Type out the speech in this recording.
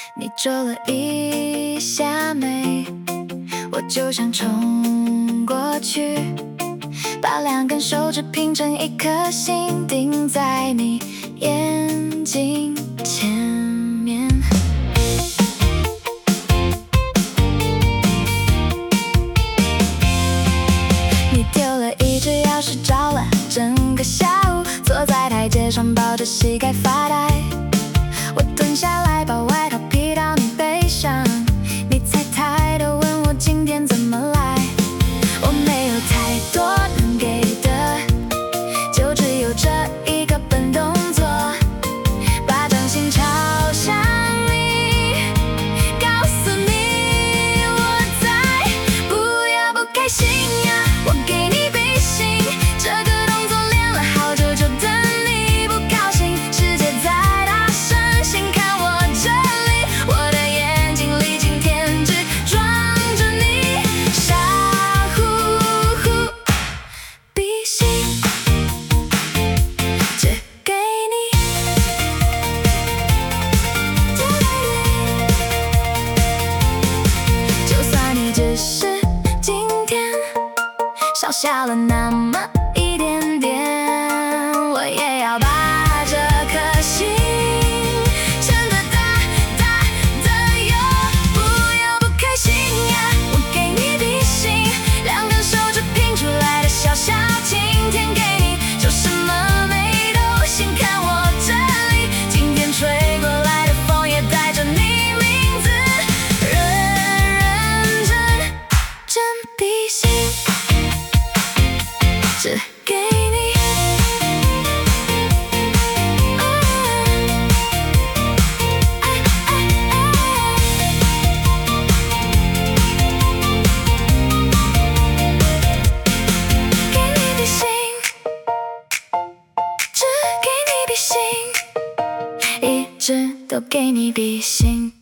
你皱了一下眉，我就想冲过去，把2根手指拼成一颗心，钉在你眼睛前面。你丢了一只钥匙，找了整个下午，坐在台阶上抱着膝盖发呆。我蹲下来，把外套披到你背上，你才抬头问我今天怎么来。我没有太多能给的，就只有这一个笨动作，把掌心朝向你，告诉你我在。不要不开心呀，我给你比心，这个动作练了好久，就等你不高兴。世界再大声，先看我这里，我的眼睛里今天只装着你，傻乎乎比心，只给你。就算你只是今天少下了那么一点点，我也要把这颗心撑得大大的哟。不要不开心呀，我给你比心，2根手指拼出来的小小晴天给你，说什么美都先看我这里，今天吹过来的风也带着你名字，认真比心，只给你。给你比心，只给你比心，一直都给你比心。